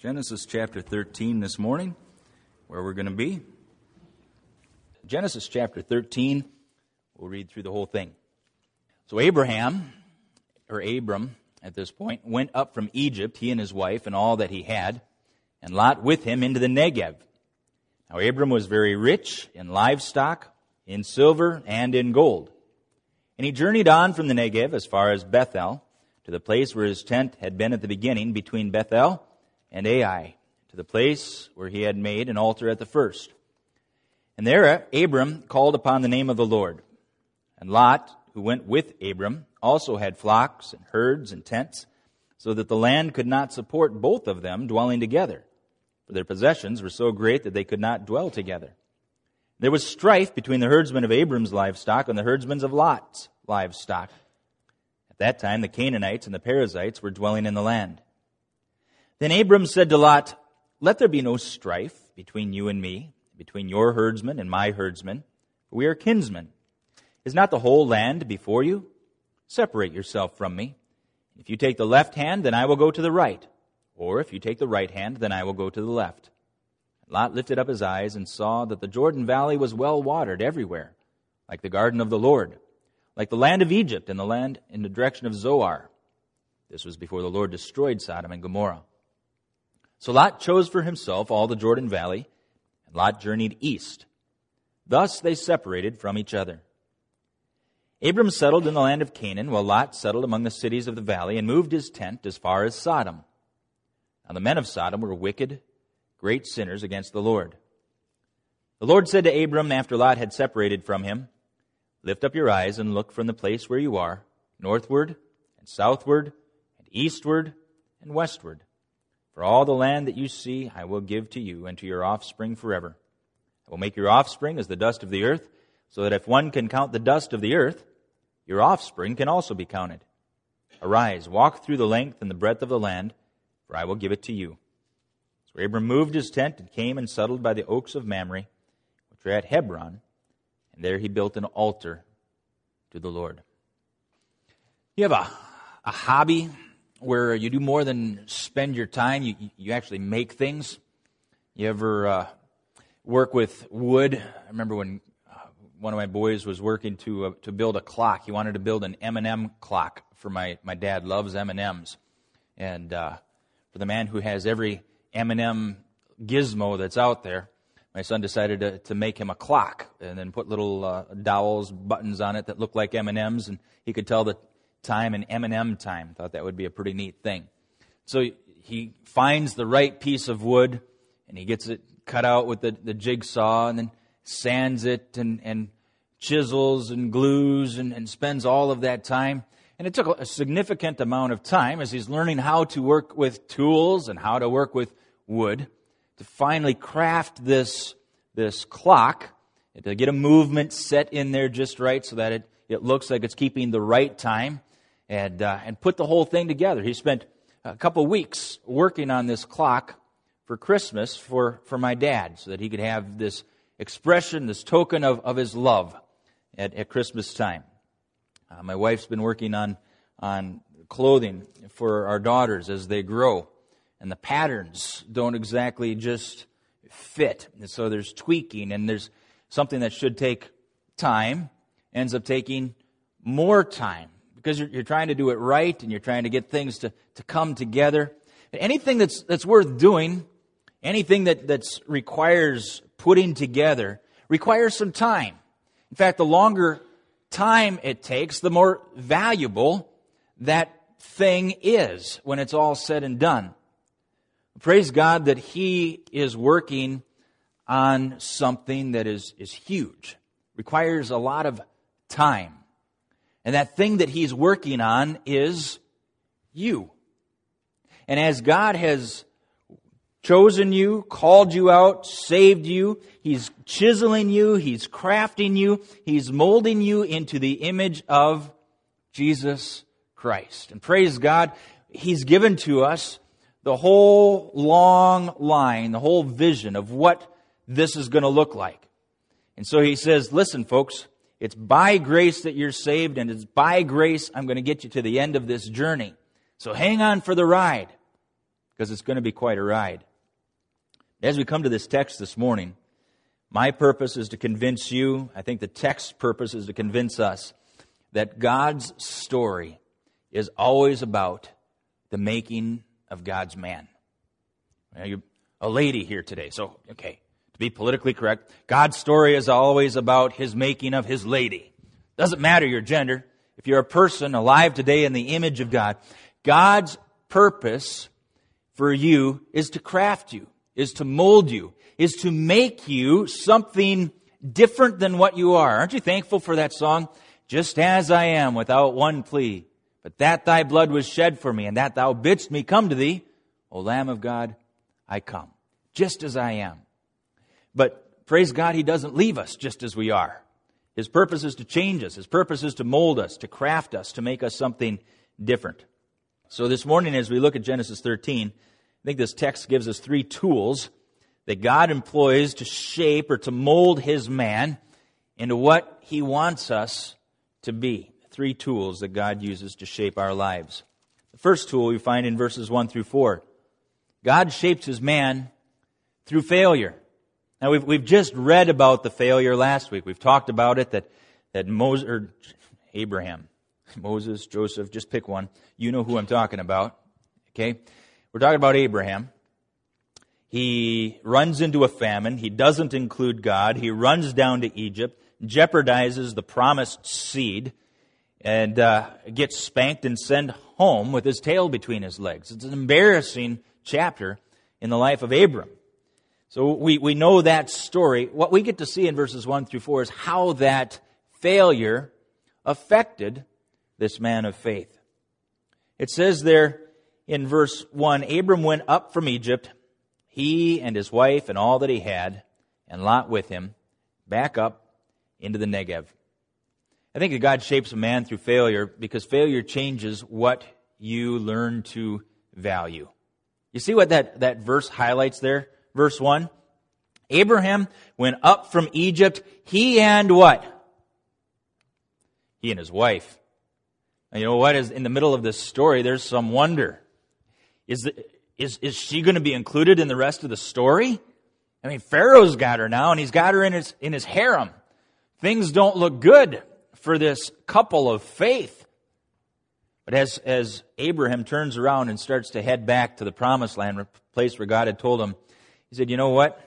Genesis chapter 13 this morning, where we're going to be. Genesis chapter 13, we'll read through the whole thing. So Abram, at this point, went up from Egypt, he and his wife and all that he had, and Lot with him into the Negev. Now Abram was very rich in livestock, in silver, and in gold. And he journeyed on from the Negev as far as Bethel, to the place where his tent had been at the beginning, between Bethel and Ai, to the place where he had made an altar at the first. And there Abram called upon the name of the Lord. And Lot, who went with Abram, also had flocks and herds and tents, so that the land could not support both of them dwelling together, for their possessions were so great that they could not dwell together. There was strife between the herdsmen of Abram's livestock and the herdsmen of Lot's livestock. At that time the Canaanites and the Perizzites were dwelling in the land. Then Abram said to Lot, "Let there be no strife between you and me, between your herdsmen and my herdsmen, for we are kinsmen. Is not the whole land before you? Separate yourself from me. If you take the left hand, then I will go to the right. Or if you take the right hand, then I will go to the left." Lot lifted up his eyes and saw that the Jordan Valley was well watered everywhere, like the garden of the Lord, like the land of Egypt and the land in the direction of Zoar. This was before the Lord destroyed Sodom and Gomorrah. So Lot chose for himself all the Jordan Valley, and Lot journeyed east. Thus they separated from each other. Abram settled in the land of Canaan, while Lot settled among the cities of the valley and moved his tent as far as Sodom. Now the men of Sodom were wicked, great sinners against the Lord. The Lord said to Abram after Lot had separated from him, "Lift up your eyes and look from the place where you are, northward and southward and eastward and westward. For all the land that you see I will give to you and to your offspring forever. I will make your offspring as the dust of the earth, so that if one can count the dust of the earth, your offspring can also be counted. Arise, walk through the length and the breadth of the land, for I will give it to you." So Abram moved his tent and came and settled by the oaks of Mamre, which are at Hebron, and there he built an altar to the Lord. You have a hobby where you do more than spend your time, you actually make things. You ever work with wood? I remember when one of my boys was working to build a clock. He wanted to build an M&M clock for my dad. Loves M&Ms. And for the man who has every M&M gizmo that's out there, my son decided to make him a clock and then put little dowels, buttons on it that looked like M&Ms, and he could tell the time in M&M time. Thought that would be a pretty neat thing. So he finds the right piece of wood, and he gets it cut out with the jigsaw, and then sands it and chisels and glues and spends all of that time. And it took a significant amount of time as he's learning how to work with tools and how to work with wood to finally craft this clock, to get a movement set in there just right so that it looks like it's keeping the right time, and put the whole thing together. He spent a couple weeks working on this clock for Christmas for my dad, so that he could have this expression, this token of his love at Christmas time. My wife's been working on clothing for our daughters as they grow, and the patterns don't exactly just fit. And so there's tweaking, and there's something that should take time, ends up taking more time, because you're trying to do it right, and you're trying to get things to come together. Anything that's worth doing, anything that requires putting together, requires some time. In fact, the longer time it takes, the more valuable that thing is when it's all said and done. Praise God that He is working on something that is huge, requires a lot of time. And that thing that He's working on is you. And as God has chosen you, called you out, saved you, He's chiseling you, He's crafting you, He's molding you into the image of Jesus Christ. And praise God, He's given to us the whole long line, the whole vision of what this is going to look like. And so He says, listen folks, it's by grace that you're saved, and it's by grace I'm going to get you to the end of this journey. So hang on for the ride, because it's going to be quite a ride. As we come to this text this morning, my purpose is to convince you, I think the text's purpose is to convince us, that God's story is always about the making of God's man. Now, you're a lady here today, so, okay, to be politically correct, God's story is always about His making of His lady. Doesn't matter your gender. If you're a person alive today in the image of God, God's purpose for you is to craft you, is to mold you, is to make you something different than what you are. Aren't you thankful for that song? Just as I am, without one plea, but that thy blood was shed for me, and that thou bidst me come to thee, O Lamb of God, I come, just as I am. But praise God, He doesn't leave us just as we are. His purpose is to change us. His purpose is to mold us, to craft us, to make us something different. So this morning, as we look at Genesis 13, I think this text gives us 3 tools that God employs to shape or to mold His man into what He wants us to be. 3 tools that God uses to shape our lives. The first tool we find in verses 1 through 4. God shapes His man through failure. Now we've just read about the failure last week. We've talked about it that Abraham, Moses, Joseph, just pick one. You know who I'm talking about. Okay? We're talking about Abraham. He runs into a famine. He doesn't include God. He runs down to Egypt, jeopardizes the promised seed, and gets spanked and sent home with his tail between his legs. It's an embarrassing chapter in the life of Abram. So we know that story. What we get to see in verses 1 through 4 is how that failure affected this man of faith. It says there in verse 1, Abram went up from Egypt, he and his wife and all that he had, and Lot with him, back up into the Negev. I think that God shapes a man through failure because failure changes what you learn to value. You see what that verse highlights there? Verse 1. Abraham went up from Egypt, he and what? He and his wife. Now, you know what? Is in the middle of this story, there's some wonder. Is she going to be included in the rest of the story? I mean, Pharaoh's got her now, and he's got her in his harem. Things don't look good for this couple of faith. But as Abraham turns around and starts to head back to the promised land, a place where God had told him, he said, you know what?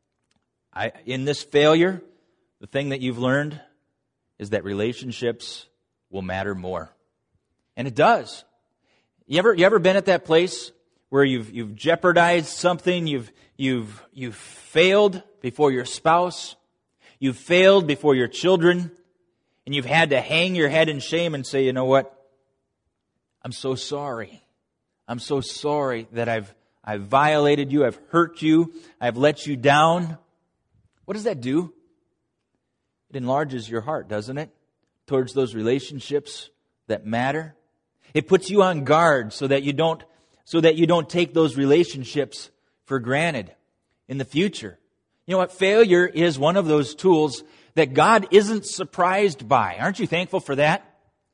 In this failure, the thing that you've learned is that relationships will matter more. And it does. You ever been at that place where you've jeopardized something, you've failed before your spouse, you've failed before your children, and you've had to hang your head in shame and say, you know what? I'm so sorry. I'm so sorry that I've violated you, I've hurt you, I've let you down. What does that do? It enlarges your heart, doesn't it? Towards those relationships that matter. It puts you on guard so that you don't take those relationships for granted in the future. You know what? Failure is one of those tools that God isn't surprised by. Aren't you thankful for that?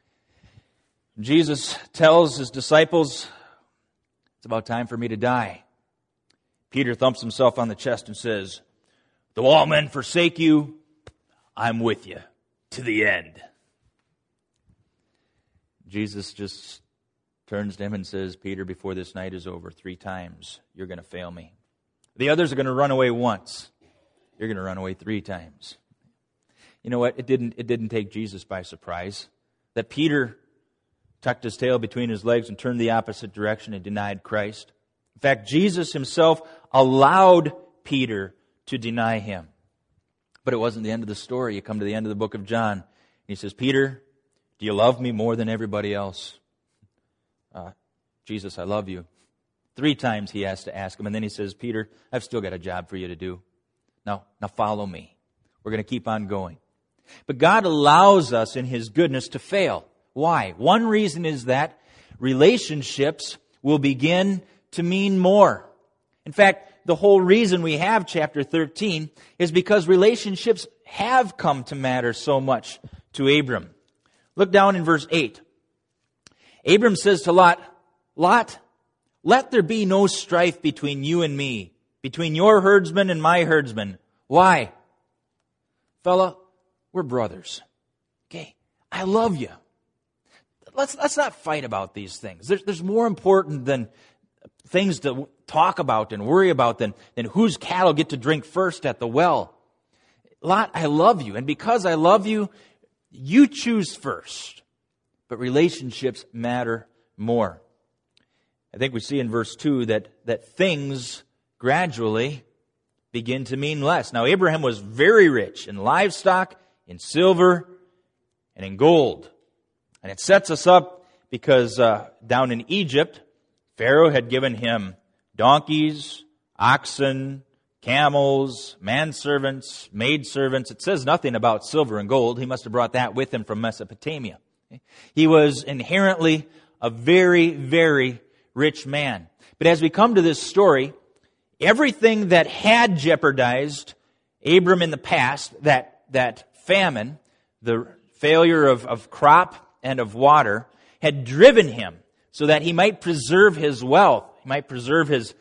Jesus tells His disciples, it's about time for me to die. Peter thumps himself on the chest and says, though all men forsake you, I'm with you to the end. Jesus just turns to him and says, Peter, before this night is over, 3 times you're going to fail me. The others are going to run away once. You're going to run away 3 times. You know what? It didn't take Jesus by surprise that Peter tucked his tail between his legs and turned the opposite direction and denied Christ. In fact, Jesus Himself allowed Peter to deny Him. But it wasn't the end of the story. You come to the end of the book of John, and He says, Peter, do you love me more than everybody else? Jesus, I love you. 3 times he has to ask him, and then he says, Peter, I've still got a job for you to do. Now follow me. We're going to keep on going. But God allows us in His goodness to fail. Why? One reason is that relationships will begin to mean more. In fact, the whole reason we have chapter 13 is because relationships have come to matter so much to Abram. Look down in verse 8. Abram says to Lot, let there be no strife between you and me, between your herdsmen and my herdsmen. Why? Fella, we're brothers. Okay, I love you. Let's not fight about these things. There's more important than things to talk about and worry about than whose cattle get to drink first at the well. Lot, I love you, and because I love you, you choose first. But relationships matter more. I think we see in verse 2 that things gradually begin to mean less. Now, Abraham was very rich in livestock, in silver, and in gold. And it sets us up because down in Egypt, Pharaoh had given him donkeys, oxen, camels, manservants, maidservants. It says nothing about silver and gold. He must have brought that with him from Mesopotamia. He was inherently a very, very rich man. But as we come to this story, everything that had jeopardized Abram in the past, that famine, the failure of crop and of water, had driven him so that he might preserve his wealth, he might preserve his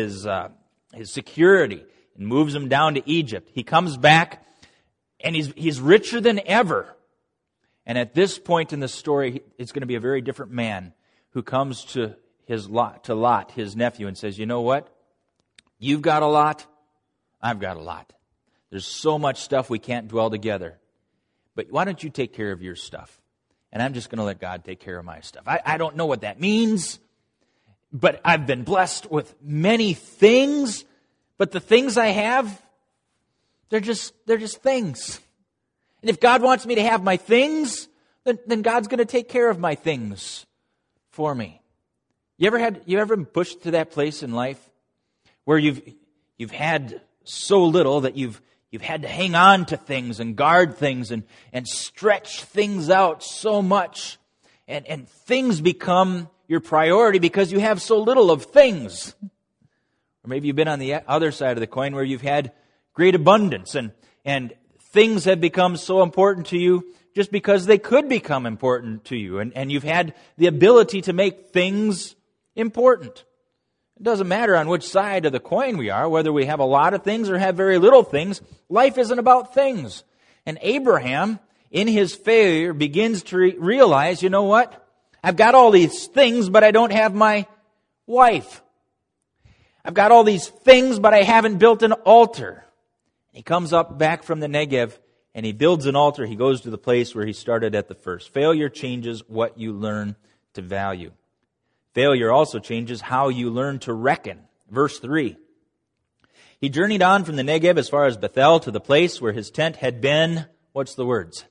security, and moves him down to Egypt. He comes back, and he's richer than ever. And at this point in the story, it's going to be a very different man who comes to Lot, his nephew, and says, you know what? You've got a lot, I've got a lot. There's so much stuff we can't dwell together. But why don't you take care of your stuff? And I'm just going to let God take care of my stuff. I don't know what that means, but I've been blessed with many things, but the things I have, they're just things. And if God wants me to have my things, then God's going to take care of my things for me. You ever been pushed to that place in life where you've had so little that you've had to hang on to things and guard things and stretch things out so much, and things become your priority because you have so little of things? Or maybe you've been on the other side of the coin where you've had great abundance and things have become so important to you just because they could become important to you, and you've had the ability to make things important. It doesn't matter on which side of the coin we are, whether we have a lot of things or have very little things. Life isn't about things. And Abraham, in his failure, begins to realize, you know what? I've got all these things, but I don't have my wife. I've got all these things, but I haven't built an altar. He comes up back from the Negev, and he builds an altar. He goes to the place where he started at the first. Failure changes what you learn to value. Failure also changes how you learn to reckon. Verse 3. He journeyed on from the Negev as far as Bethel to the place where his tent had been. What's the words?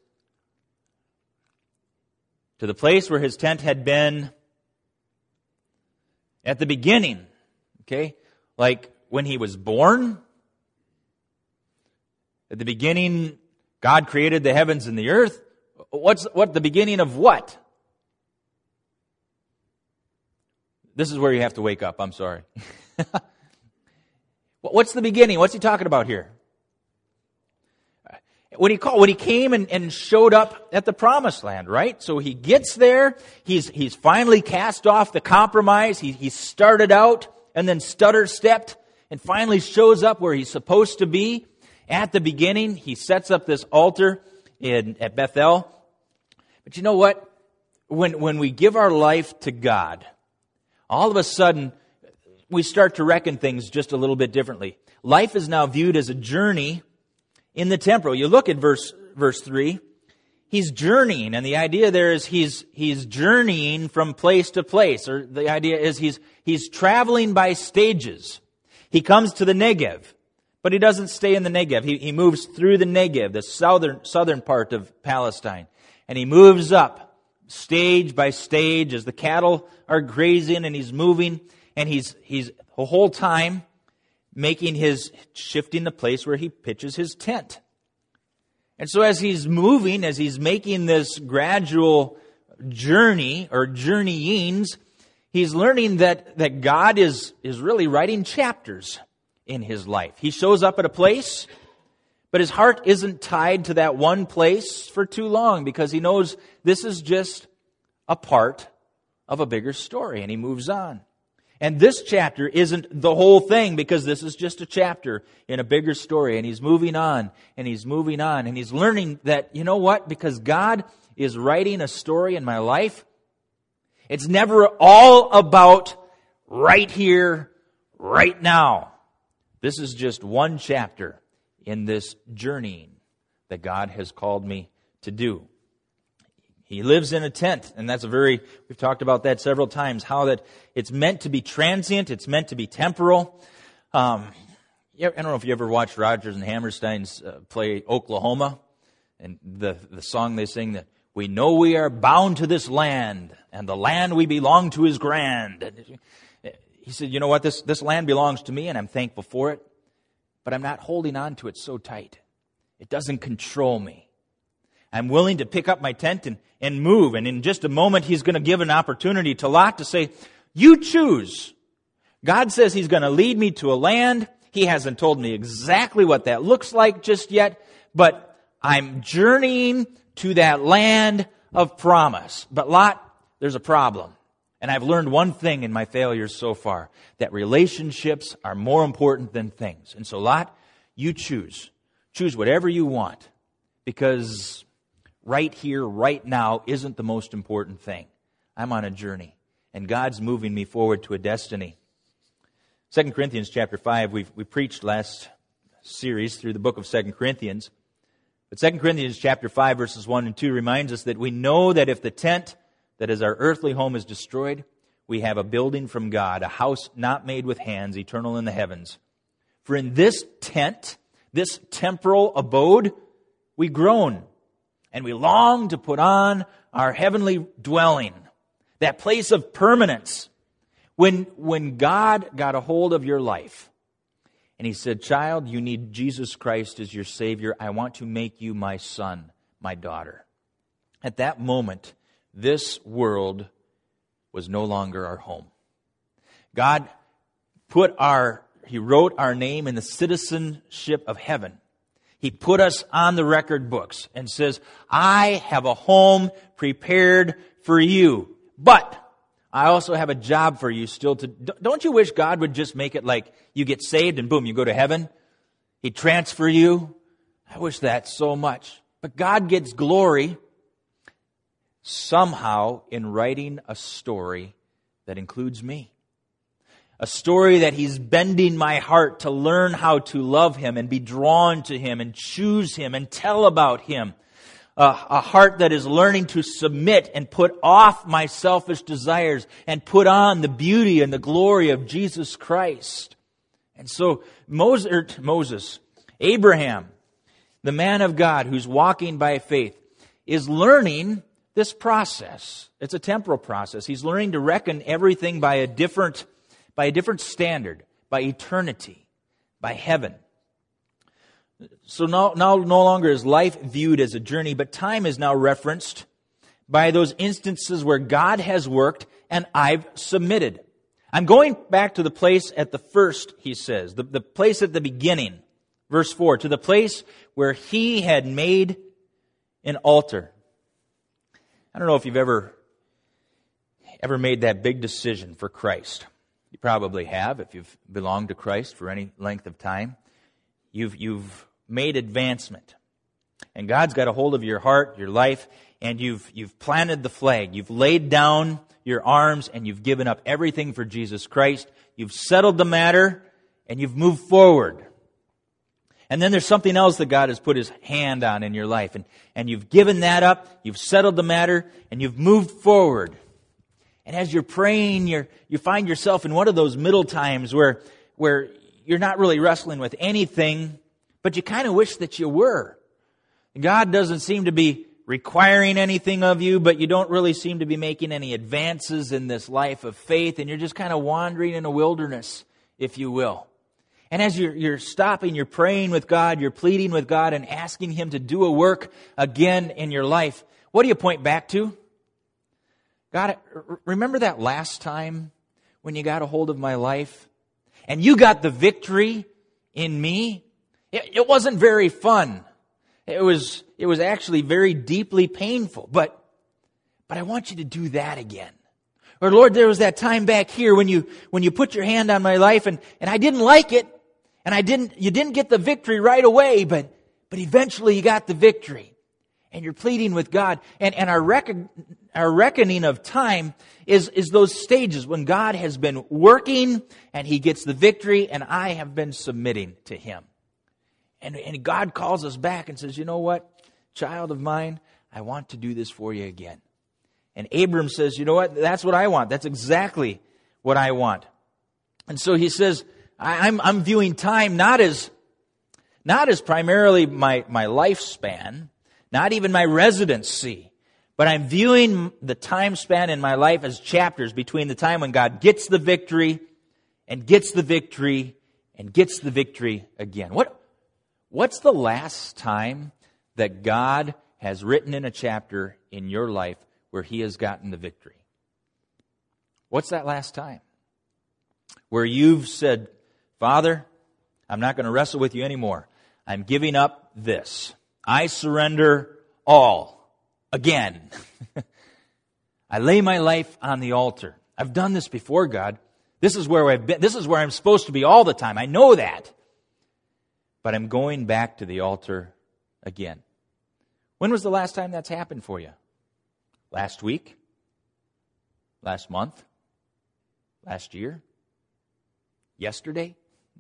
To the place where his tent had been at the beginning. Okay? Like when he was born. At the beginning, God created the heavens and the earth. What the beginning of what? This is where you have to wake up. I'm sorry. What's the beginning? What's he talking about here? When he came and showed up at the promised land, right? So he gets there. He's finally cast off the compromise. He started out and then stutter-stepped and finally shows up where he's supposed to be. At the beginning, he sets up this altar at Bethel. But you know what? When we give our life to God, all of a sudden, we start to reckon things just a little bit differently. Life is now viewed as a journey in the temporal. You look at verse 3. He's journeying, and the idea there is he's journeying from place to place. Or the idea is he's traveling by stages. He comes to the Negev, but he doesn't stay in the Negev. He moves through the Negev, the southern part of Palestine, and he moves up stage by stage as the cattle are grazing, and he's moving, and he's the whole time shifting the place where he pitches his tent. And so as he's moving, as he's making this gradual journey or journeyings, he's learning that God is really writing chapters in his life. He shows up at a place, but his heart isn't tied to that one place for too long because he knows this is just a part of a bigger story, and he moves on. And this chapter isn't the whole thing, because this is just a chapter in a bigger story. And he's moving on, and he's moving on, and he's learning that, you know what? Because God is writing a story in my life, it's never all about right here, right now. This is just one chapter in this journeying that God has called me to do. He lives in a tent, and we've talked about that several times, how that it's meant to be transient, it's meant to be temporal. I don't know if you ever watched Rodgers and Hammerstein's play Oklahoma, and the song they sing that, "We know we are bound to this land, and the land we belong to is grand." He said, you know what, this land belongs to me, and I'm thankful for it, but I'm not holding on to it so tight. It doesn't control me. I'm willing to pick up my tent and move. And in just a moment, he's going to give an opportunity to Lot to say, you choose. God says he's going to lead me to a land. He hasn't told me exactly what that looks like just yet, but I'm journeying to that land of promise. But Lot, there's a problem. And I've learned one thing in my failures so far, that relationships are more important than things. And so Lot, you choose. Choose whatever you want, because right here, right now, isn't the most important thing. I'm on a journey, and God's moving me forward to a destiny. 2 Corinthians chapter 5, we preached last series through the book of 2 Corinthians. But 2 Corinthians chapter 5, verses 1 and 2 reminds us that we know that if the tent that is our earthly home is destroyed, we have a building from God, a house not made with hands, eternal in the heavens. For in this tent, this temporal abode, we groan, and we long to put on our heavenly dwelling, that place of permanence. When God got a hold of your life, and He said, child, you need Jesus Christ as your Savior. I want to make you my son, my daughter. At that moment, this world was no longer our home. God He wrote our name in the citizenship of heaven. He put us on the record books and says, I have a home prepared for you, but I also have a job for you still to... Don't you wish God would just make it like you get saved and boom, you go to heaven? He'd transfer you. I wish that so much. But God gets glory somehow in writing a story that includes me. A story that He's bending my heart to learn how to love Him and be drawn to Him and choose Him and tell about Him. A heart that is learning to submit and put off my selfish desires and put on the beauty and the glory of Jesus Christ. And so Abraham, the man of God who's walking by faith, is learning this process. It's a temporal process. He's learning to reckon everything by a different standard, by eternity, by heaven. So now no longer is life viewed as a journey, but time is now referenced by those instances where God has worked and I've submitted. I'm going back to the place at the first, he says, the place at the beginning, verse 4, to the place where He had made an altar. I don't know if you've ever made that big decision for Christ. You probably have if you've belonged to Christ for any length of time. You've made advancement. And God's got a hold of your heart, your life, and you've planted the flag. You've laid down your arms and you've given up everything for Jesus Christ. You've settled the matter and you've moved forward. And then there's something else that God has put His hand on in your life. And you've given that up, you've settled the matter, and you've moved forward. And as you're praying, you find yourself in one of those middle times where you're not really wrestling with anything, but you kind of wish that you were. God doesn't seem to be requiring anything of you, but you don't really seem to be making any advances in this life of faith, and you're just kind of wandering in a wilderness, if you will. And as you're stopping, you're praying with God, you're pleading with God and asking Him to do a work again in your life, what do you point back to? God, remember that last time when you got a hold of my life and you got the victory in me? It wasn't very fun. It was actually very deeply painful, but I want you to do that again. Or Lord, there was that time back here when you put your hand on my life and I didn't like it, and you didn't get the victory right away, but eventually you got the victory. And you're pleading with God. And our reckoning of time is those stages when God has been working and He gets the victory and I have been submitting to Him. And God calls us back and says, you know what, child of mine, I want to do this for you again. And Abram says, you know what, that's what I want. That's exactly what I want. And so he says, I'm viewing time not as primarily my lifespan, not even my residency, but I'm viewing the time span in my life as chapters between the time when God gets the victory and gets the victory and gets the victory again. What's the last time that God has written in a chapter in your life where He has gotten the victory? What's that last time? Where you've said, Father, I'm not going to wrestle with you anymore. I'm giving up this. I surrender all. Again. I lay my life on the altar. I've done this before, God. This is where I've been. This is where I'm supposed to be all the time. I know that. But I'm going back to the altar again. When was the last time that's happened for you? Last week? Last month? Last year? Yesterday?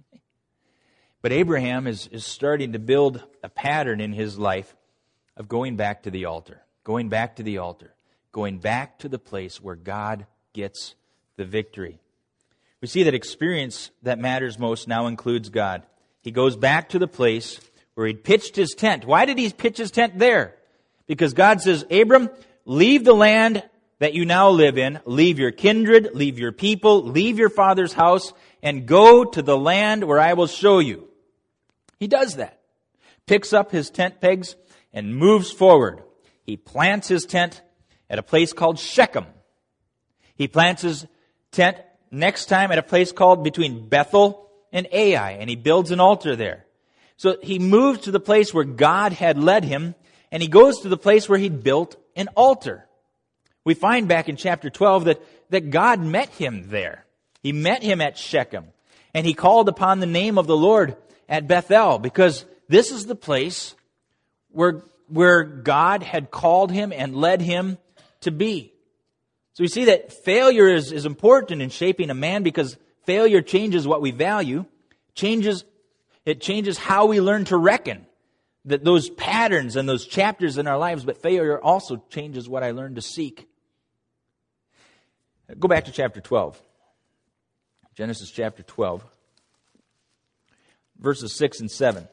But Abraham is starting to build a pattern in his life of going back to the altar, going back to the altar, going back to the place where God gets the victory. We see that experience that matters most now includes God. He goes back to the place where he'd pitched his tent. Why did he pitch his tent there? Because God says, Abram, leave the land that you now live in, leave your kindred, leave your people, leave your father's house, and go to the land where I will show you. He does that. Picks up his tent pegs and moves forward. He plants his tent at a place called Shechem. He plants his tent next time at a place called between Bethel and Ai, and he builds an altar there. So he moves to the place where God had led him, and he goes to the place where he'd built an altar. We find back in chapter 12 that God met him there. He met him at Shechem, and he called upon the name of the Lord at Bethel, because this is the place where God had called him and led him to be. So we see that failure is important in shaping a man, because failure changes what we value, it changes how we learn to reckon, that those patterns and those chapters in our lives, but failure also changes what I learn to seek. Go back to chapter 12. Genesis chapter 12, verses 6 and 7.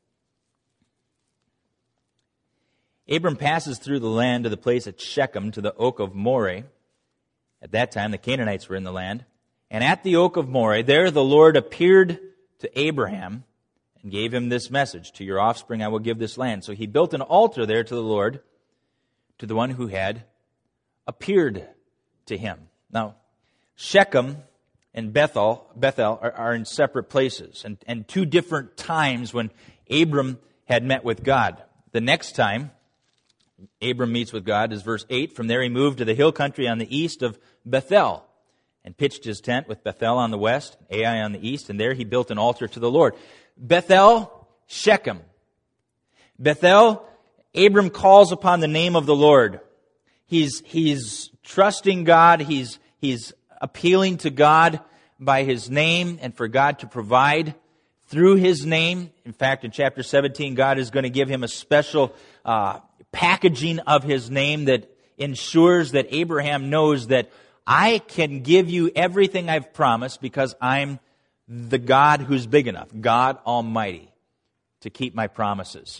Abram passes through the land to the place at Shechem, to the oak of Moreh. At that time, the Canaanites were in the land. And at the oak of Moreh, there the Lord appeared to Abraham and gave him this message, to your offspring I will give this land. So he built an altar there to the Lord, to the one who had appeared to him. Now, Shechem and Bethel are in separate places, and two different times when Abram had met with God. The next time Abram meets with God is verse 8. From there he moved to the hill country on the east of Bethel and pitched his tent with Bethel on the west, Ai on the east, and there he built an altar to the Lord. Bethel, Shechem. Bethel, Abram calls upon the name of the Lord. He's trusting God. He's appealing to God by his name and for God to provide through his name. In fact, in chapter 17, God is going to give him a special packaging of his name that ensures that Abraham knows that I can give you everything I've promised because I'm the God who's big enough, God Almighty, to keep my promises.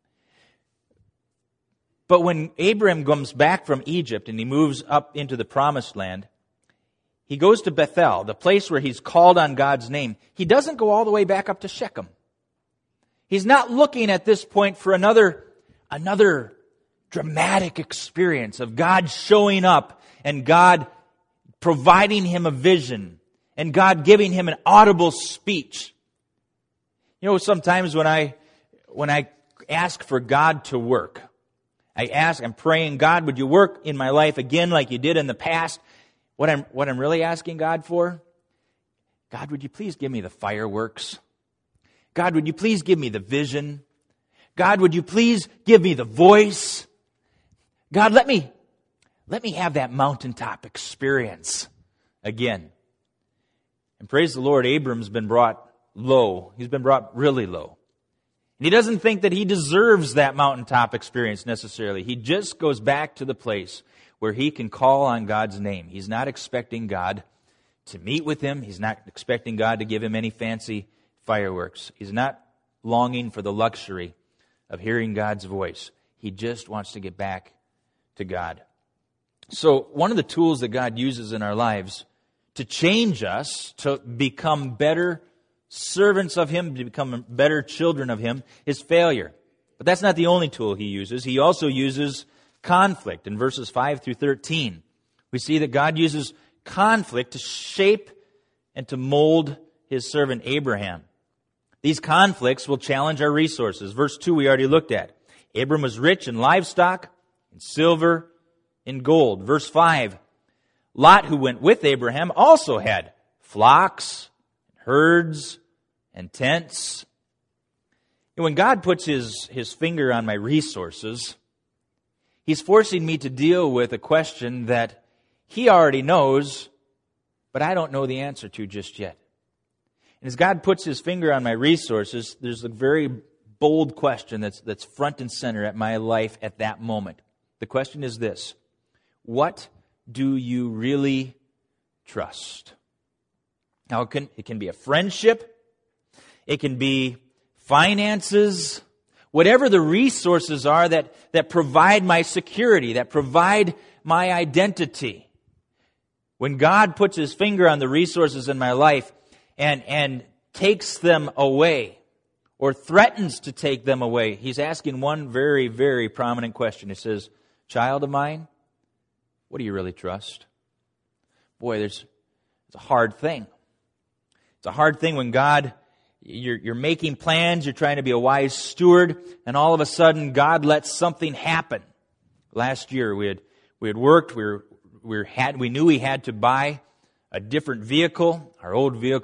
But when Abraham comes back from Egypt and he moves up into the promised land, he goes to Bethel, the place where he's called on God's name. He doesn't go all the way back up to Shechem. He's not looking at this point for another dramatic experience of God showing up and God providing him a vision and God giving him an audible speech. You know, sometimes when I ask for God to work, I'm praying, God, would you work in my life again like you did in the past? What I'm really asking God for? God, would you please give me the fireworks? God, would you please give me the vision? God, would you please give me the voice? God, let me have that mountaintop experience again. And praise the Lord, Abram's been brought low. He's been brought really low. And he doesn't think that he deserves that mountaintop experience necessarily. He just goes back to the place where he can call on God's name. He's not expecting God to meet with him. He's not expecting God to give him any fancy fireworks. He's not longing for the luxury of hearing God's voice. He just wants to get back to God. So one of the tools that God uses in our lives to change us, to become better servants of Him, to become better children of Him, is failure. But that's not the only tool He uses. He also uses conflict. In verses 5 through 13, we see that God uses conflict to shape and to mold His servant Abraham. These conflicts will challenge our resources. Verse 2 we already looked at. Abram was rich in livestock, in silver, in gold. Verse 5, Lot, who went with Abraham, also had flocks, herds, and tents. And when God puts His finger on my resources, He's forcing me to deal with a question that He already knows, but I don't know the answer to just yet. And as God puts His finger on my resources, there's a very bold question that's front and center at my life at that moment. The question is this: what do you really trust? Now, it can be a friendship. It can be finances. Whatever the resources are that provide my security, that provide my identity. When God puts His finger on the resources in my life and takes them away, or threatens to take them away, He's asking one very, very prominent question. He says, child of mine, what do you really trust? Boy, it's a hard thing. It's a hard thing when God, you're making plans, you're trying to be a wise steward, and all of a sudden God lets something happen. Last year we had worked, we knew we had to buy a different vehicle. Our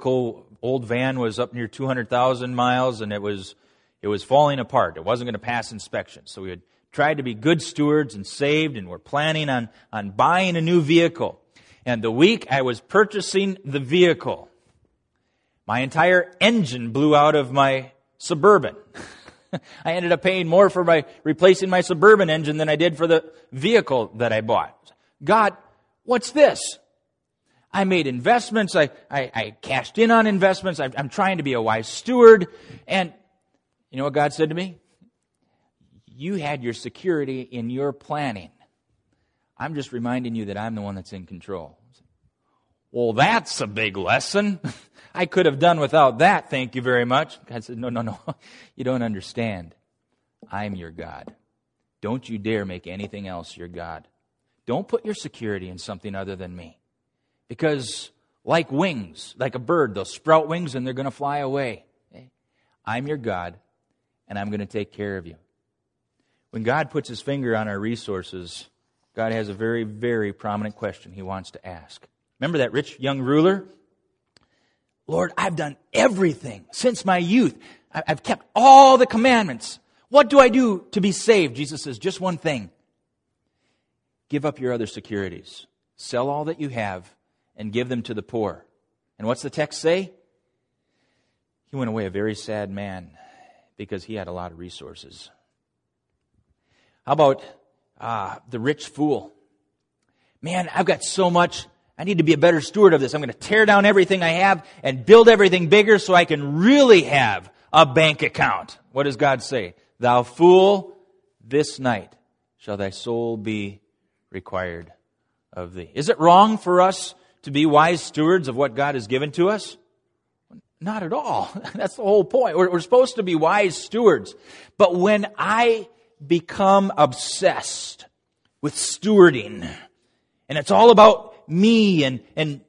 old van was up near 200,000 miles, and it was falling apart. It wasn't going to pass inspection. So we had tried to be good stewards and saved, and we're planning on buying a new vehicle. And the week I was purchasing the vehicle, my entire engine blew out of my Suburban. I ended up paying more for replacing my Suburban engine than I did for the vehicle that I bought. God, what's this? I made investments. I cashed in on investments. I'm trying to be a wise steward. And you know what God said to me? You had your security in your planning. I'm just reminding you that I'm the one that's in control. Well, that's a big lesson. I could have done without that, thank you very much. God said, no, you don't understand. I'm your God. Don't you dare make anything else your God. Don't put your security in something other than me. Because like wings, like a bird, they'll sprout wings and they're going to fly away. I'm your God, and I'm going to take care of you. When God puts His finger on our resources, God has a very, very prominent question He wants to ask. Remember that rich young ruler? Lord, I've done everything since my youth. I've kept all the commandments. What do I do to be saved? Jesus says, just one thing. Give up your other securities. Sell all that you have and give them to the poor. And what's the text say? He went away a very sad man because he had a lot of resources. How about the rich fool? Man, I've got so much. I need to be a better steward of this. I'm going to tear down everything I have and build everything bigger so I can really have a bank account. What does God say? Thou fool, this night shall thy soul be required of thee. Is it wrong for us to be wise stewards of what God has given to us? Not at all. That's the whole point. We're supposed to be wise stewards. But when I become obsessed with stewarding, and it's all about me, and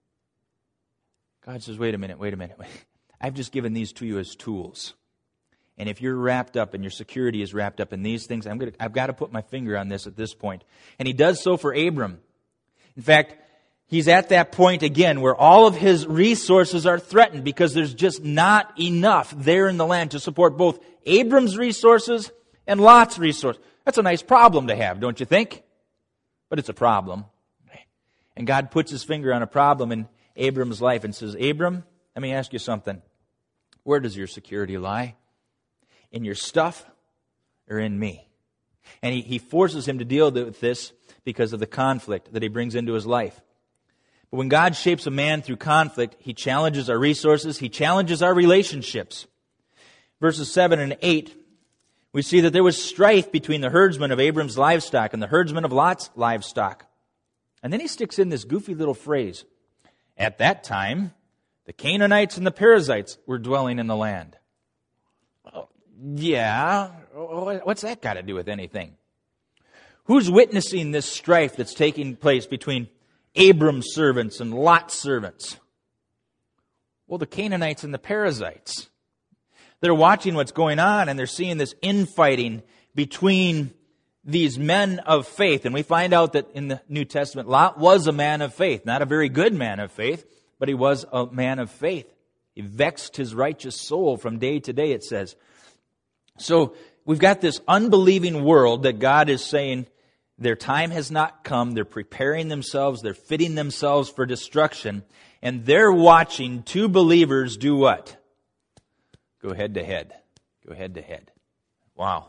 God says, wait a minute. I've just given these to you as tools. And if you're wrapped up and your security is wrapped up in these things, I've got to put my finger on this at this point. And He does so for Abram. In fact, He's at that point again where all of his resources are threatened because there's just not enough there in the land to support both Abram's resources and Lot's resources. That's a nice problem to have, don't you think? But it's a problem. And God puts his finger on a problem in Abram's life and says, Abram, let me ask you something. Where does your security lie? In your stuff or in me? And he forces him to deal with this because of the conflict that he brings into his life. But when God shapes a man through conflict, he challenges our resources, he challenges our relationships. Verses 7 and 8, we see that there was strife between the herdsmen of Abram's livestock and the herdsmen of Lot's livestock. And then he sticks in this goofy little phrase. At that time, the Canaanites and the Perizzites were dwelling in the land. Oh, yeah, what's that got to do with anything? Who's witnessing this strife that's taking place between Abram's servants and Lot's servants? Well, the Canaanites and the Perizzites. They're watching what's going on and they're seeing this infighting between these men of faith. And we find out that in the New Testament, Lot was a man of faith. Not a very good man of faith, but he was a man of faith. He vexed his righteous soul from day to day, it says. So we've got this unbelieving world that God is saying their time has not come. They're preparing themselves. They're fitting themselves for destruction. And they're watching two believers do what? Go head to head. Go head to head. Wow.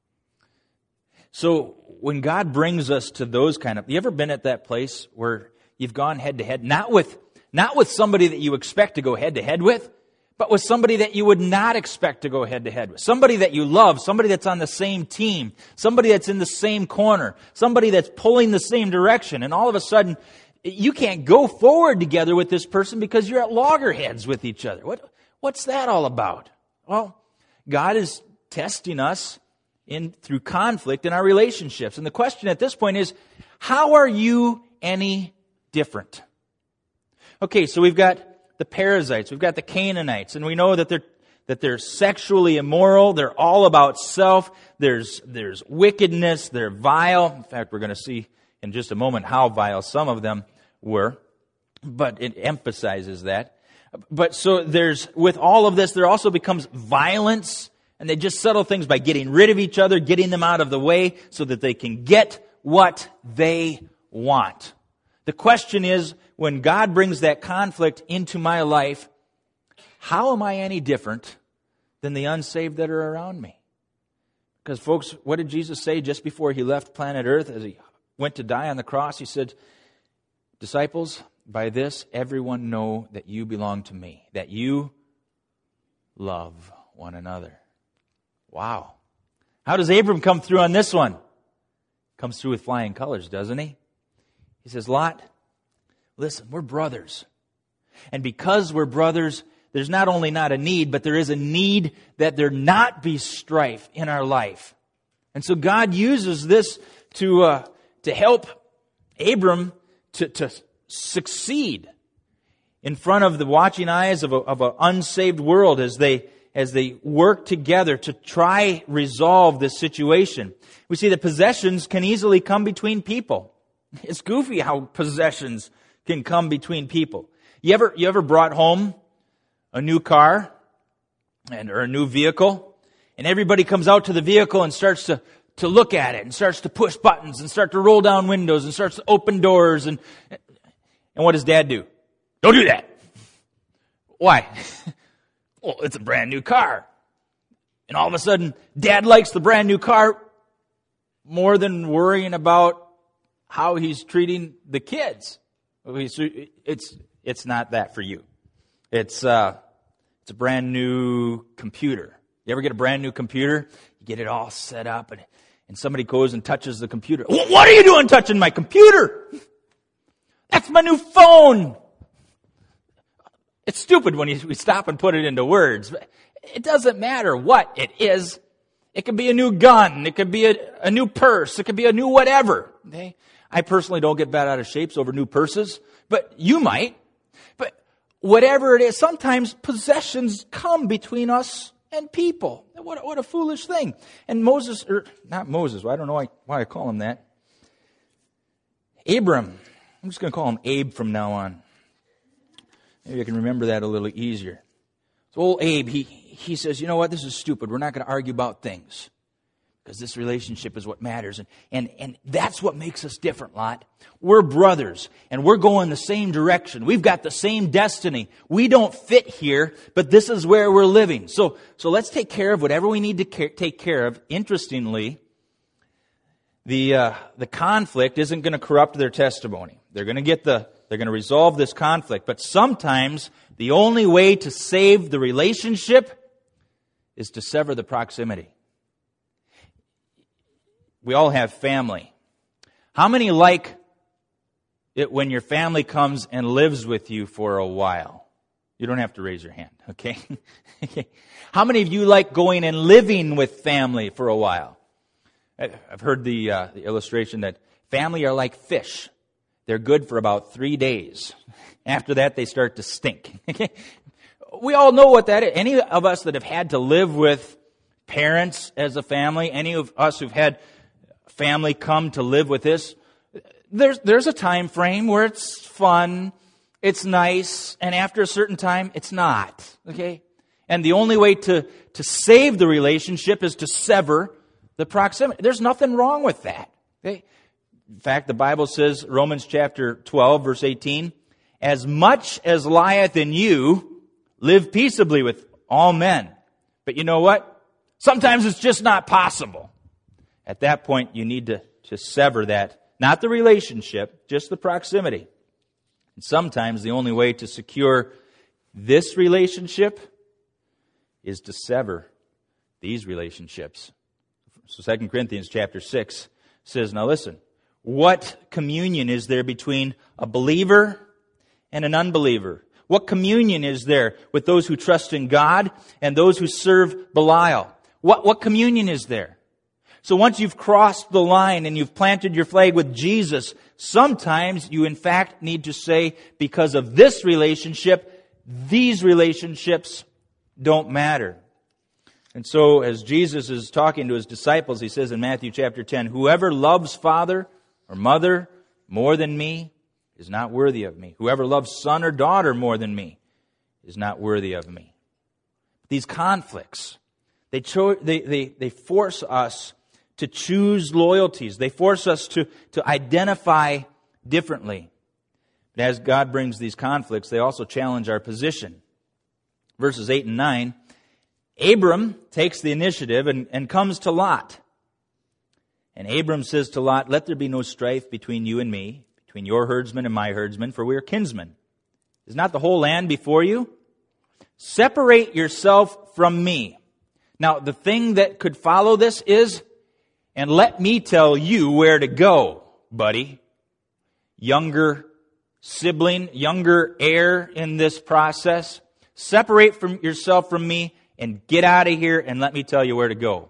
So when God brings us to those you ever been at that place where you've gone head to head? Not with somebody that you expect to go head to head with, but with somebody that you would not expect to go head to head with. Somebody that you love, somebody that's on the same team, somebody that's in the same corner, somebody that's pulling the same direction. And all of a sudden, you can't go forward together with this person because you're at loggerheads with each other. What's that all about? Well, God is testing us through conflict in our relationships. And the question at this point is, how are you any different? Okay, so we've got the Perizzites, we've got the Canaanites, and we know that they're sexually immoral, they're all about self, there's wickedness, they're vile. In fact, we're going to see in just a moment how vile some of them were, but it emphasizes that. But so with all of this, there also becomes violence, and they just settle things by getting rid of each other, getting them out of the way so that they can get what they want. The question is, when God brings that conflict into my life, how am I any different than the unsaved that are around me? Because folks, what did Jesus say just before he left planet Earth as he went to die on the cross? He said, disciples, by this everyone know that you belong to me, that you love one another. Wow. How does Abram come through on this one? Comes through with flying colors, doesn't he? He says, Lot, listen, we're brothers. And because we're brothers, there's not only not a need, but there is a need that there not be strife in our life. And so God uses this to help Abram to succeed in front of the watching eyes of an unsaved world as they work together to try resolve this situation. We see that possessions can easily come between people. It's goofy how possessions can come between people. You ever brought home a new car or a new vehicle, and everybody comes out to the vehicle and starts to look at it and starts to push buttons and start to roll down windows and starts to open doors and what does Dad do? Don't do that. Why? Well, it's a brand new car. And all of a sudden, Dad likes the brand new car more than worrying about how he's treating the kids. It's not that for you. It's a brand new computer. You ever get a brand new computer? You get it all set up and somebody goes and touches the computer. What are you doing touching my computer? That's my new phone. It's stupid when we stop and put it into words. But it doesn't matter what it is. It could be a new gun. It could be a new purse. It could be a new whatever. Okay? I personally don't get bent out of shapes over new purses, but you might. But whatever it is, sometimes possessions come between us and people. What a foolish thing. And not Moses, I don't know why I call him that. Abram I'm just going to call him Abe from now on. Maybe I can remember that a little easier. So old Abe, he says, you know what, this is stupid. We're not going to argue about things. Because this relationship is what matters. And that's what makes us different, Lot. We're brothers, and we're going the same direction. We've got the same destiny. We don't fit here, but this is where we're living. So let's take care of whatever we need to take care of. Interestingly, the conflict isn't going to corrupt their testimony. They're going to resolve this conflict. But sometimes the only way to save the relationship is to sever the proximity. We all have family. How many like it when your family comes and lives with you for a while? You don't have to raise your hand, okay? How many of you like going and living with family for a while? I've heard the illustration that family are like fish. They're good for about 3 days. After that, they start to stink. We all know what that is. Any of us that have had to live with parents as a family, any of us who've had family come to live with this, there's a time frame where it's fun, it's nice, and after a certain time, it's not. Okay? And the only way to save the relationship is to sever the proximity. There's nothing wrong with that. Okay? In fact, the Bible says, Romans chapter 12, verse 18, as much as lieth in you, live peaceably with all men. But you know what? Sometimes it's just not possible. At that point, you need to sever that. Not the relationship, just the proximity. And sometimes the only way to secure this relationship is to sever these relationships. So 2 Corinthians chapter 6 says, now listen, what communion is there between a believer and an unbeliever? What communion is there with those who trust in God and those who serve Belial? What communion is there? So once you've crossed the line and you've planted your flag with Jesus, sometimes you in fact need to say, because of this relationship, these relationships don't matter. And so as Jesus is talking to his disciples, he says in Matthew chapter 10, whoever loves father or mother more than me is not worthy of me. Whoever loves son or daughter more than me is not worthy of me. These conflicts, they force us to choose loyalties. They force us to identify differently. But as God brings these conflicts, they also challenge our position. Verses 8 and 9, Abram takes the initiative and comes to Lot. And Abram says to Lot, let there be no strife between you and me, between your herdsmen and my herdsmen, for we are kinsmen. Is not the whole land before you? Separate yourself from me. Now, the thing that could follow this is, and let me tell you where to go, buddy. Younger sibling, younger heir in this process. Separate yourself from me and get out of here and let me tell you where to go.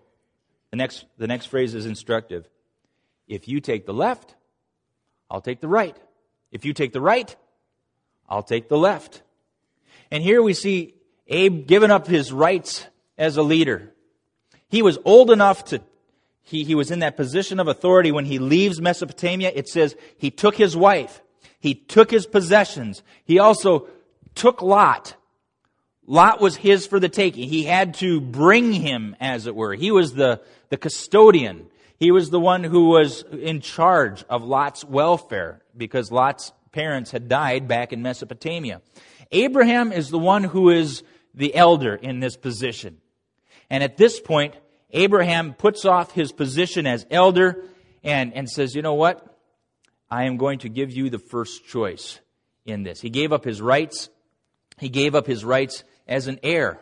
The next phrase is instructive. If you take the left, I'll take the right. If you take the right, I'll take the left. And here we see Abe giving up his rights as a leader. He was old enough to He was in that position of authority when he leaves Mesopotamia. It says he took his wife. He took his possessions. He also took Lot. Lot was his for the taking. He had to bring him, as it were. He was the custodian. He was the one who was in charge of Lot's welfare because Lot's parents had died back in Mesopotamia. Abraham is the one who is the elder in this position. And at this point, Abraham puts off his position as elder and says, you know what? I am going to give you the first choice in this. He gave up his rights. He gave up his rights as an heir.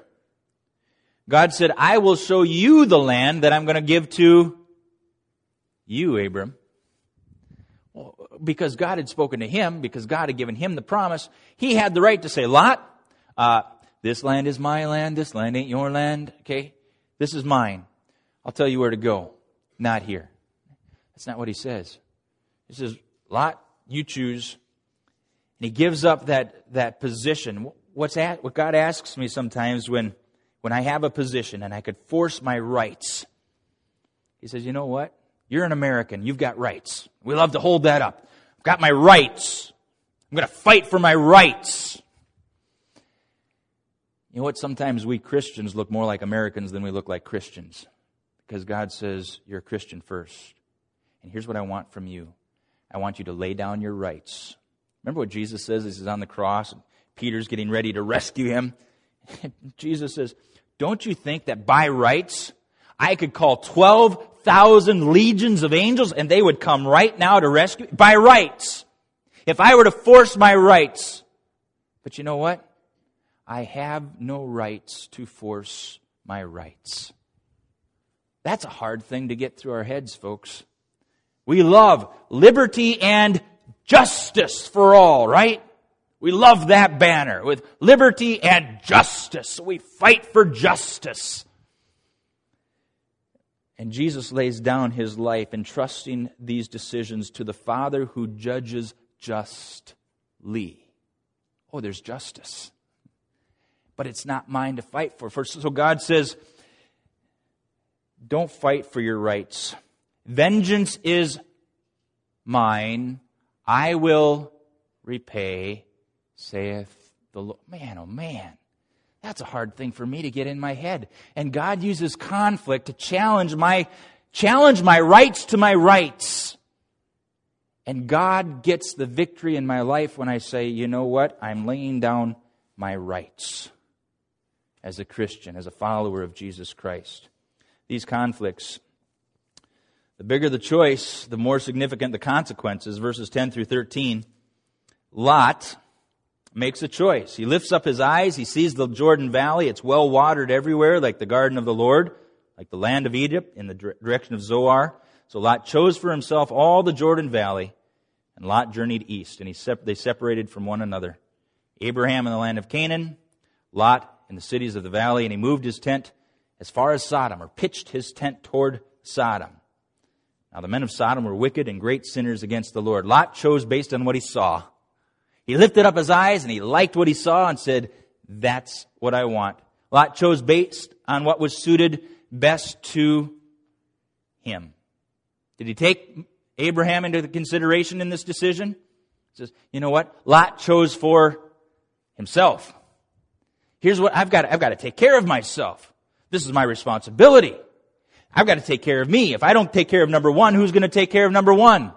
God said, I will show you the land that I'm going to give to you, Abram. Well, because God had spoken to him, because God had given him the promise, he had the right to say, Lot, this land is my land. This land ain't your land. Okay? This is mine. I'll tell you where to go. Not here. That's not what he says. He says, Lot, you choose. And he gives up that position. What God asks me sometimes when I have a position and I could force my rights, he says, you know what? You're an American. You've got rights. We love to hold that up. I've got my rights. I'm going to fight for my rights. You know what? Sometimes we Christians look more like Americans than we look like Christians. Because God says, you're a Christian first. And here's what I want from you. I want you to lay down your rights. Remember what Jesus says as he's on the cross and Peter's getting ready to rescue him? Jesus says, don't you think that by rights I could call 12,000 legions of angels and they would come right now to rescue me? By rights. If I were to force my rights. But you know what? I have no rights to force my rights. That's a hard thing to get through our heads, folks. We love liberty and justice for all, right? We love that banner with liberty and justice. We fight for justice. And Jesus lays down his life entrusting these decisions to the Father who judges justly. Oh, there's justice. But it's not mine to fight for. So God says, don't fight for your rights. Vengeance is mine. I will repay, saith the Lord. Man, oh man. That's a hard thing for me to get in my head. And God uses conflict to challenge my rights to my rights. And God gets the victory in my life when I say, you know what? I'm laying down my rights as a Christian, as a follower of Jesus Christ. These conflicts, the bigger the choice, the more significant the consequences. Verses 10 through 13. Lot makes a choice. He lifts up his eyes. He sees the Jordan Valley. It's well watered everywhere, like the garden of the Lord, like the land of Egypt in the direction of Zoar. So Lot chose for himself all the Jordan Valley, and Lot journeyed east, and they separated from one another. Abraham in the land of Canaan, Lot in the cities of the valley, and he moved his tent as far as Sodom, or pitched his tent toward Sodom. Now the men of Sodom were wicked and great sinners against the Lord. Lot chose based on what he saw. He lifted up his eyes and he liked what he saw and said, that's what I want. Lot chose based on what was suited best to him. Did he take Abraham into consideration in this decision? He says, you know what? Lot chose for himself. Here's what I've got to take care of myself. This is my responsibility. I've got to take care of me. If I don't take care of number one, who's going to take care of number one?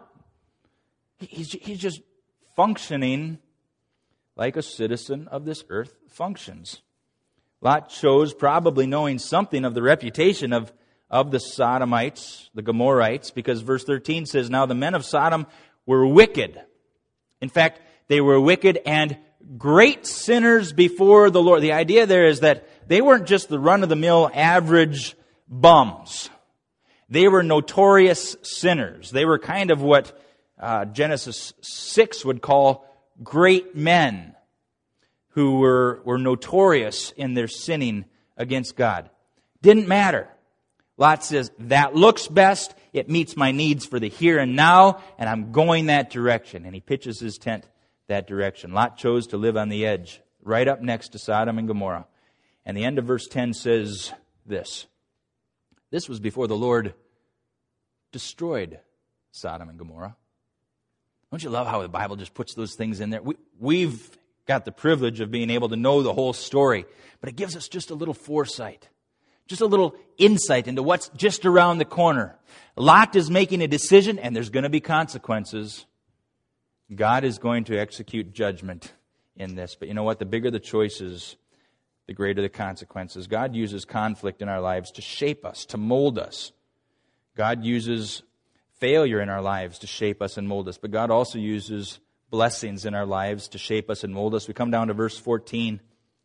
He's just functioning like a citizen of this earth functions. Lot chose, probably knowing something of the reputation of the Sodomites, the Gomorrites, because verse 13 says, now the men of Sodom were wicked. In fact, they were wicked and great sinners before the Lord. The idea there is that they weren't just the run-of-the-mill average bums. They were notorious sinners. They were kind of what Genesis 6 would call great men who were notorious in their sinning against God. Didn't matter. Lot says, that looks best. It meets my needs for the here and now, and I'm going that direction. And he pitches his tent that direction. Lot chose to live on the edge, right up next to Sodom and Gomorrah. And the end of verse 10 says this. This was before the Lord destroyed Sodom and Gomorrah. Don't you love how the Bible just puts those things in there? We've got the privilege of being able to know the whole story, but it gives us just a little foresight, just a little insight into what's just around the corner. Lot is making a decision, and there's going to be consequences. God is going to execute judgment in this. But you know what? The bigger the choices, the greater the consequences. God uses conflict in our lives to shape us, to mold us. God uses failure in our lives to shape us and mold us. But God also uses blessings in our lives to shape us and mold us. We come down to verse 14.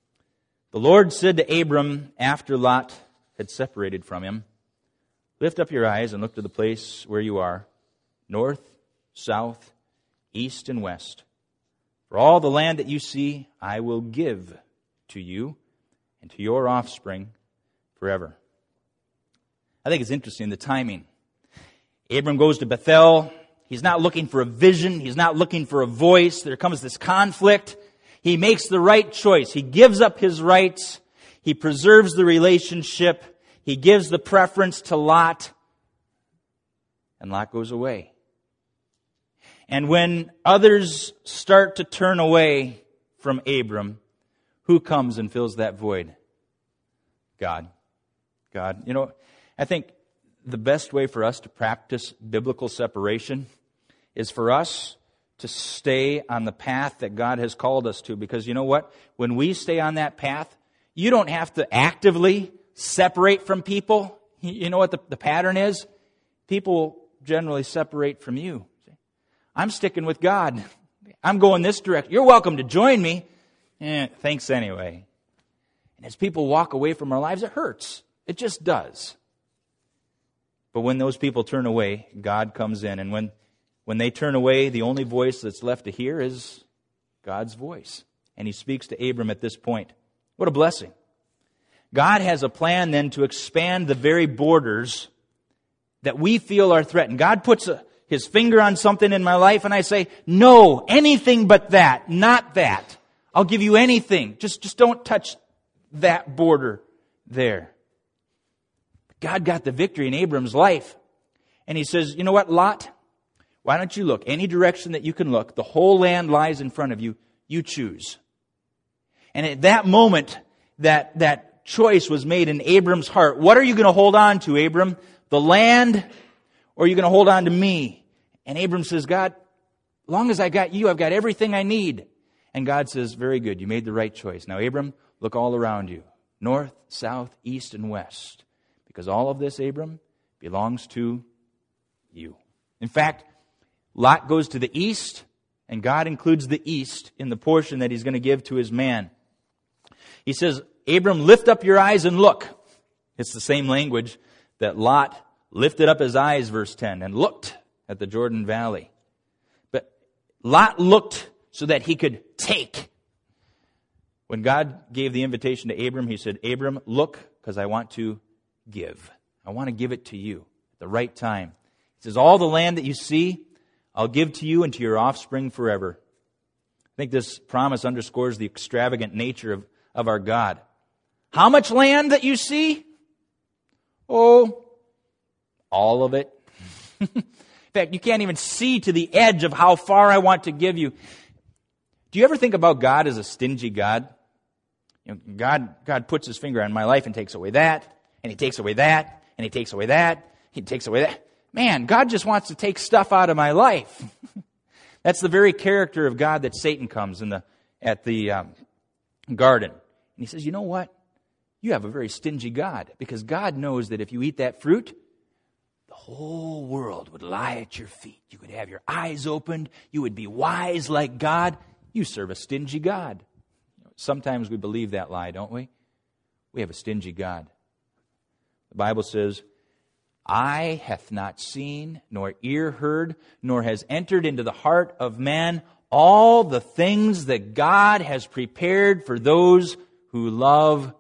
The Lord said to Abram after Lot had separated from him, lift up your eyes and look to the place where you are, north, south, east, and west. For all the land that you see, I will give to you and to your offspring forever. I think it's interesting, the timing. Abram goes to Bethel. He's not looking for a vision. He's not looking for a voice. There comes this conflict. He makes the right choice. He gives up his rights. He preserves the relationship. He gives the preference to Lot. And Lot goes away. And when others start to turn away from Abram, who comes and fills that void? God. God. You know, I think the best way for us to practice biblical separation is for us to stay on the path that God has called us to. Because you know what? When we stay on that path, you don't have to actively separate from people. You know what the pattern is? People generally separate from you. I'm sticking with God. I'm going this direction. You're welcome to join me. Thanks anyway. And as people walk away from our lives, it hurts. It just does. But when those people turn away, God comes in. And when they turn away, the only voice that's left to hear is God's voice. And He speaks to Abram at this point. What a blessing. God has a plan then to expand the very borders that we feel are threatened. God puts His finger on something in my life and I say, no, anything but that, not that. I'll give you anything. Just don't touch that border there. God got the victory in Abram's life. And He says, you know what, Lot? Why don't you look? Any direction that you can look. The whole land lies in front of you. You choose. And at that moment, that choice was made in Abram's heart. What are you going to hold on to, Abram? The land, or are you going to hold on to me? And Abram says, God, as long as I got you, I've got everything I need. And God says, very good, you made the right choice. Now, Abram, look all around you. North, south, east, and west. Because all of this, Abram, belongs to you. In fact, Lot goes to the east, and God includes the east in the portion that He's going to give to His man. He says, Abram, lift up your eyes and look. It's the same language that Lot lifted up his eyes, verse 10, and looked at the Jordan Valley. But Lot looked so that he could take. When God gave the invitation to Abram, He said, Abram, look, because I want to give. I want to give it to you at the right time. He says, all the land that you see, I'll give to you and to your offspring forever. I think this promise underscores the extravagant nature of our God. How much land that you see? Oh, all of it. In fact, you can't even see to the edge of how far I want to give you. Do you ever think about God as a stingy God? You know, God puts His finger on my life and takes away that, and He takes away that, and He takes away that, He takes away that. Man, God just wants to take stuff out of my life. That's the very character of God that Satan comes at the garden. And he says, you know what? You have a very stingy God, because God knows that if you eat that fruit, the whole world would lie at your feet. You could have your eyes opened. You would be wise like God. You serve a stingy God. Sometimes we believe that lie, don't we? We have a stingy God. The Bible says, eye hath not seen, nor ear heard, nor has entered into the heart of man all the things that God has prepared for those who love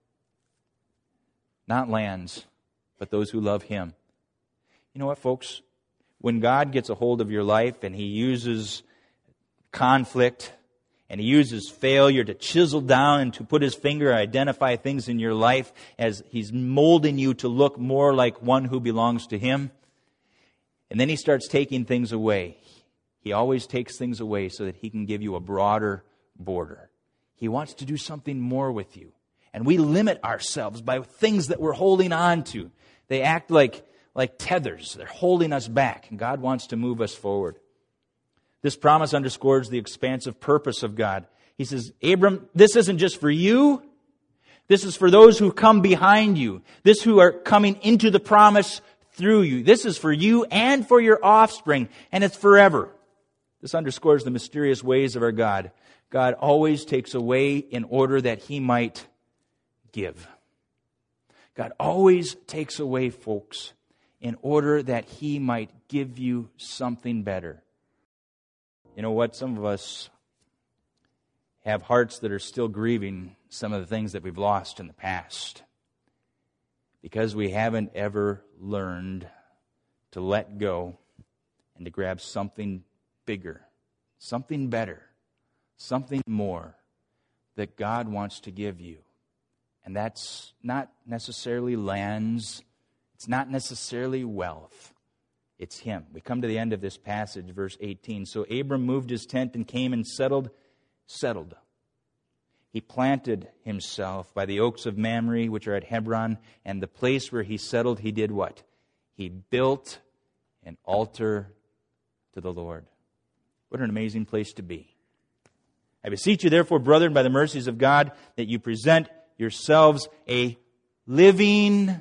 not lands, but those who love Him. You know what, folks? When God gets a hold of your life and He uses conflict and He uses failure to chisel down and to put His finger and identify things in your life as He's molding you to look more like one who belongs to Him, and then He starts taking things away. He always takes things away so that He can give you a broader border. He wants to do something more with you. And we limit ourselves by things that we're holding on to. They act like tethers. They're holding us back. And God wants to move us forward. This promise underscores the expansive purpose of God. He says, Abram, this isn't just for you. This is for those who come behind you. This who are coming into the promise through you. This is for you and for your offspring. And it's forever. This underscores the mysterious ways of our God. God always takes away in order that He might give. God always takes away, folks, in order that He might give you something better. You know what? Some of us have hearts that are still grieving some of the things that we've lost in the past because we haven't ever learned to let go and to grab something bigger, something better, something more that God wants to give you. And that's not necessarily lands. It's not necessarily wealth. It's Him. We come to the end of this passage, verse 18. So Abram moved his tent and came and settled. He planted himself by the oaks of Mamre, which are at Hebron, and the place where he settled, he did what? He built an altar to the Lord. What an amazing place to be. I beseech you, therefore, brethren, by the mercies of God, that you present yourselves a living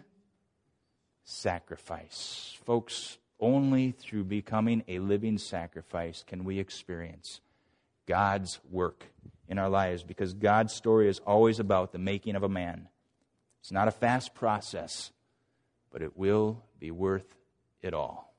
sacrifice. Folks, only through becoming a living sacrifice can we experience God's work in our lives, because God's story is always about the making of a man. It's not a fast process, but it will be worth it all.